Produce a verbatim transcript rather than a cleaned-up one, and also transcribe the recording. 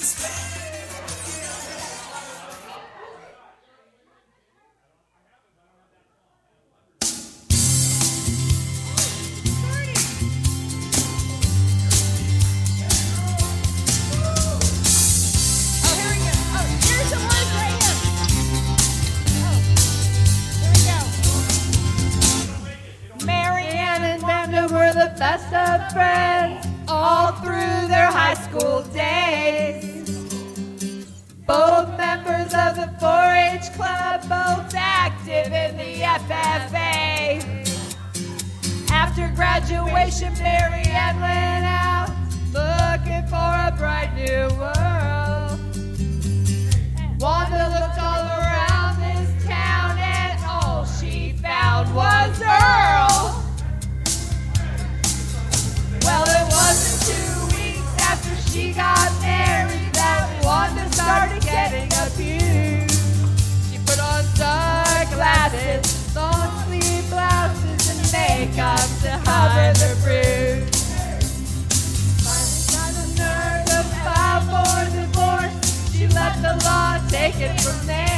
Best of friends all through their high school days. Both members of the four H club, both active in the F F A. After graduation, Mary Ann went out looking for a bright new world. Wanda looked all around this town and all she found was Earl. Well, it wasn't two weeks after she got married that Wanda started getting abused. She put on dark glasses, long sleeve blouses, and makeup to cover the bruise. Finally got the nerve to file for divorce. She let the law take it from there.